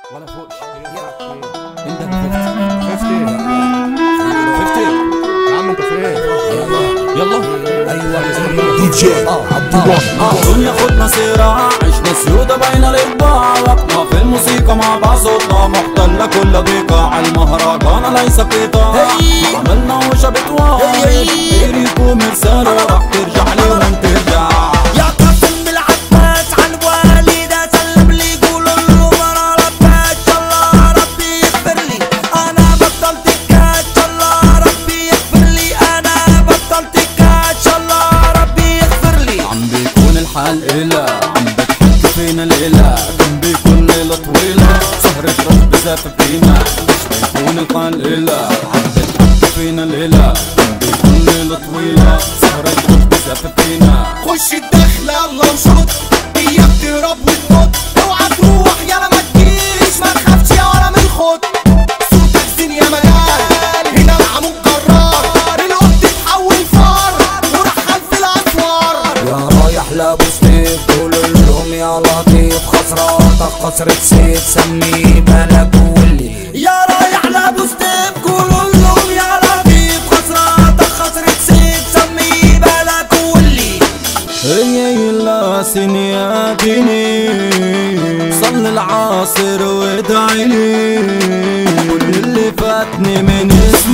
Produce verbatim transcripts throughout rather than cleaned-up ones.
ولا فوقش. انت خفت خفت خفت يا عم، انت فين؟ يلا ايوه دي جي عبد الله. الدنيا خدنا سيرة، عشنا سيودة بين الإطباع، وقتنا في الموسيقى مع بعض صوتنا محتلة كل دقيقة، عالمهرجان ليس قطاع، عملنا وشبت وايد غيركم رسالة راح ترجع لي وانت ترجع. يا قاسم بالعباس عالوالدة سلم لي قولوا له انا ربيت الله ربي يغفر لي، انا بطلت كاتش الله ربي يغفر لي، انا بطلت كاتش الله ربي يغفر لي. عم بيكون الحال إله، عم بتحكي فينا الإله، كان بيكون ليلة طويلة سهرة رب بذات قيمة، مش بيكون الحال إله، عم بتحكي فينا الإله، كان بيكون ليلة طويلة سهرة رب بذات قيمة. خش الدخلة الله وشوط اياك تهرب وتنط، اوعى تروح يالا ما تجيش، ما تخافش يا ولا من الخط، صوتك زين يا مجال هنا العمود جرار، القط تتحول فار وراح خلف الاسوار. يا رايح لابو سيف قولوا لهم يا لطيف، خسراتك خسرة سيف سميه ملك واللي. يا رايح لابو ستيف قولوا لهم يا لطيف، خسراتك خسرة سيف سميه بالك واللي. هي يلا سنياتني صل العاصر وادعي لي، كل اللي فاتني من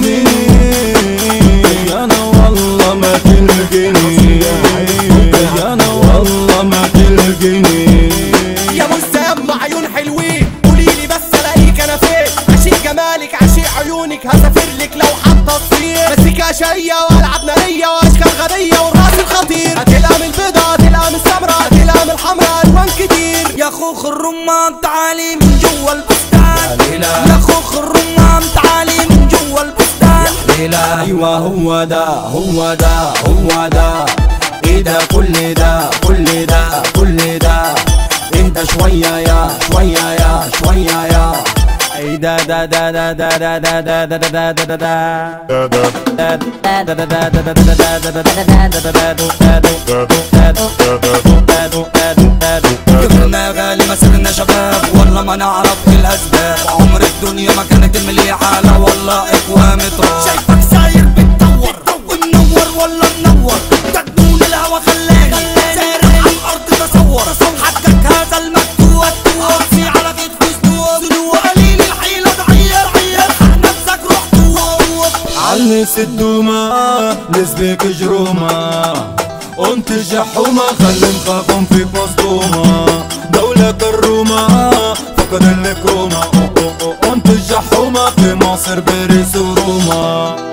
سنين انا والله ما تلقيني، انا والله ما تلقيني. يا مستقب مع عيون حلوين قوليلي بس الاقيك انا فين، عشيق جمالك عشيق عيونك هسافر لك لو حتى الصين، مسكة شقية والعب نارية واشكال غبية والراس الخطير، هتلقى من البيضة هتلقى من السمرة هتلقى من الحمرا الوان كتير. يا خوخ الرمان تعالي من جوا البستان، يا خوخ الرمان تعالي من جوا البستان. ايوه هو ده هو ده هو ده، ايه ده كل ده كل ده كل ده، اهدى شوية يا شوية يا شوية يا، ايه ده ده ده ده ده ده ده ده ده ده ده. كبرنا يا غالي ما صرنا شباب والله ما نعرف الاسباب، عمر الدنيا ما كانت مليحة لا والله اقوام تراب. شايفك ساير بتدور منور ولا منور، ده جنون الهوا خلاك سارح على الارض تصور، حقك هذا المكتوب في على كتف سنوب، قليل الحيلة تغير عير حق نفسك روح توب. علس الدومة نسبك جرومة، انت الجحومة خلي نخافهم فيك مصدومة، دولة الرومة فقد الكرومة، انت الجحومة في مصر باريس وروما.